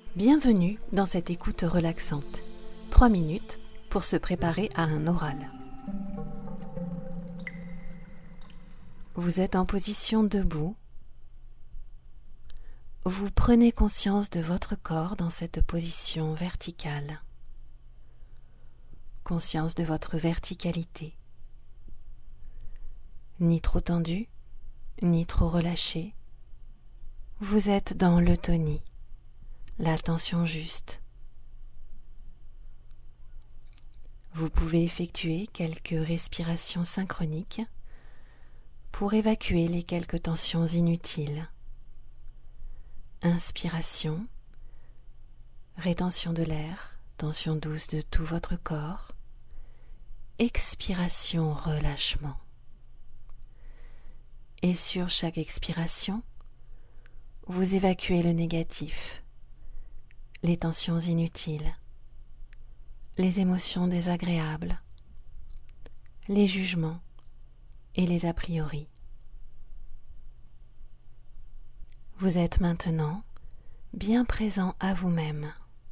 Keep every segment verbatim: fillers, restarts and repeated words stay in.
Bienvenue dans cette écoute relaxante. Trois minutes pour se préparer à un oral. Vous êtes en position debout. Vous prenez conscience de votre corps dans cette position verticale. Conscience de votre verticalité. Ni trop tendu, ni trop relâché. Vous êtes dans l'eutonie, la tension juste. Vous pouvez effectuer quelques respirations synchroniques pour évacuer les quelques tensions inutiles. Inspiration, rétention de l'air, tension douce de tout votre corps. Expiration, relâchement. Et sur chaque expiration, vous évacuez le négatif, les tensions inutiles, les émotions désagréables, les jugements et les a priori. Vous êtes maintenant bien présent à vous-même.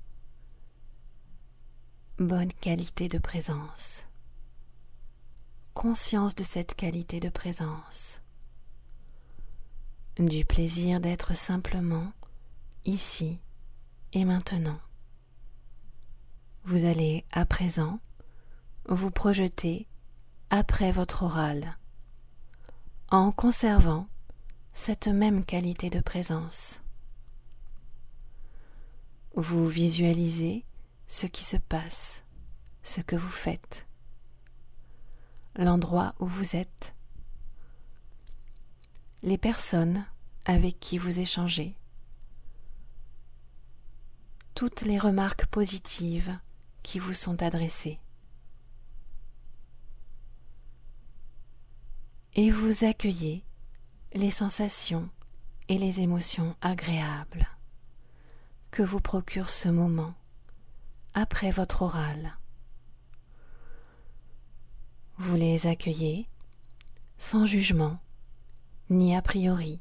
Bonne qualité de présence. Conscience de cette qualité de présence. Du plaisir d'être simplement ici et maintenant. Vous allez à présent vous projeter après votre oral en conservant cette même qualité de présence. Vous visualisez ce qui se passe, ce que vous faites, l'endroit où vous êtes, les personnes avec qui vous échangez, toutes les remarques positives qui vous sont adressées. Et vous accueillez les sensations et les émotions agréables que vous procure ce moment après votre oral. Vous les accueillez sans jugement ni a priori.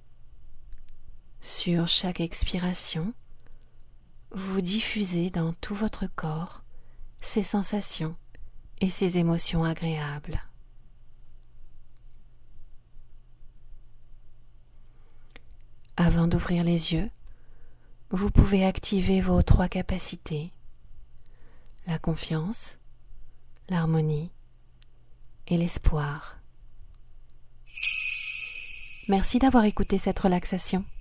Sur chaque expiration, vous diffusez dans tout votre corps ces sensations et ces émotions agréables. Avant d'ouvrir les yeux, vous pouvez activer vos trois capacités, la confiance, l'harmonie et l'espoir. Merci d'avoir écouté cette relaxation.